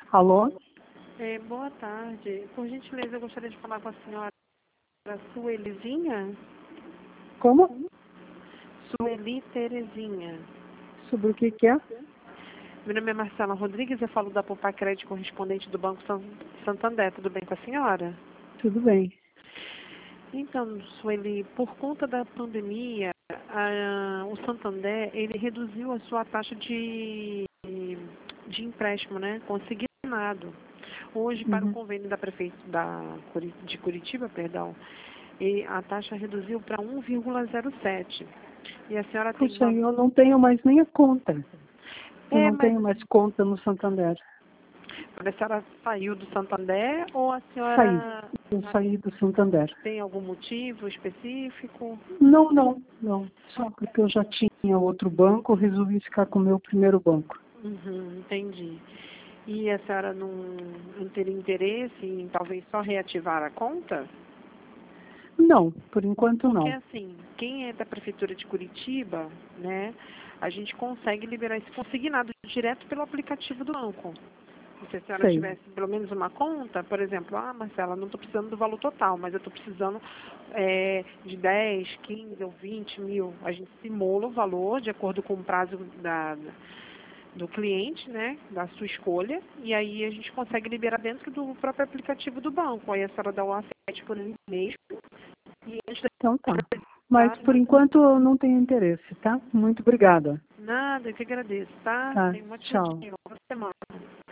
Alô? Boa tarde. Por gentileza, eu gostaria de falar com a senhora Suelizinha? Como? Sueli Terezinha. Sobre o que é? Meu nome é Marcela Rodrigues, eu falo da Poupa Crédito correspondente do Banco Santander. Tudo bem com a senhora? Tudo bem. Então, Sueli, por conta da pandemia, o Santander, ele reduziu a sua taxa de empréstimo, né? Consignado. Hoje, para o Uhum. convênio de Curitiba, perdão, e a taxa reduziu para 1,07. E a senhora tem Puxa, eu não tenho mais nem a conta. Eu não mas tenho mais conta no Santander. a senhora saiu do Santander ou a Saí. senhora Eu saí do Santander. tem algum motivo específico? Não. Só porque eu já tinha outro banco, eu resolvi ficar com o meu primeiro banco. Uhum, entendi. E a senhora não teria interesse em talvez só reativar a conta? Não, por enquanto Porque não. assim, quem é da Prefeitura de Curitiba, né, a gente consegue liberar esse consignado direto pelo aplicativo do banco. Se a senhora Sei. tivesse pelo menos uma conta, por exemplo, Marcela, não estou precisando do valor total, mas eu estou precisando de 10, 15 ou 20 mil. A gente simula o valor de acordo com o prazo do cliente, né, da sua escolha, e aí a gente consegue liberar dentro do próprio aplicativo do banco. Aí a senhora dá o aceite por ele mesmo. E antes Então tá. Mas da por enquanto eu não tenho interesse, tá? Muito obrigada. nada, eu que agradeço, tá? Tá, Tenha um ótimo tchau. dia, uma boa semana.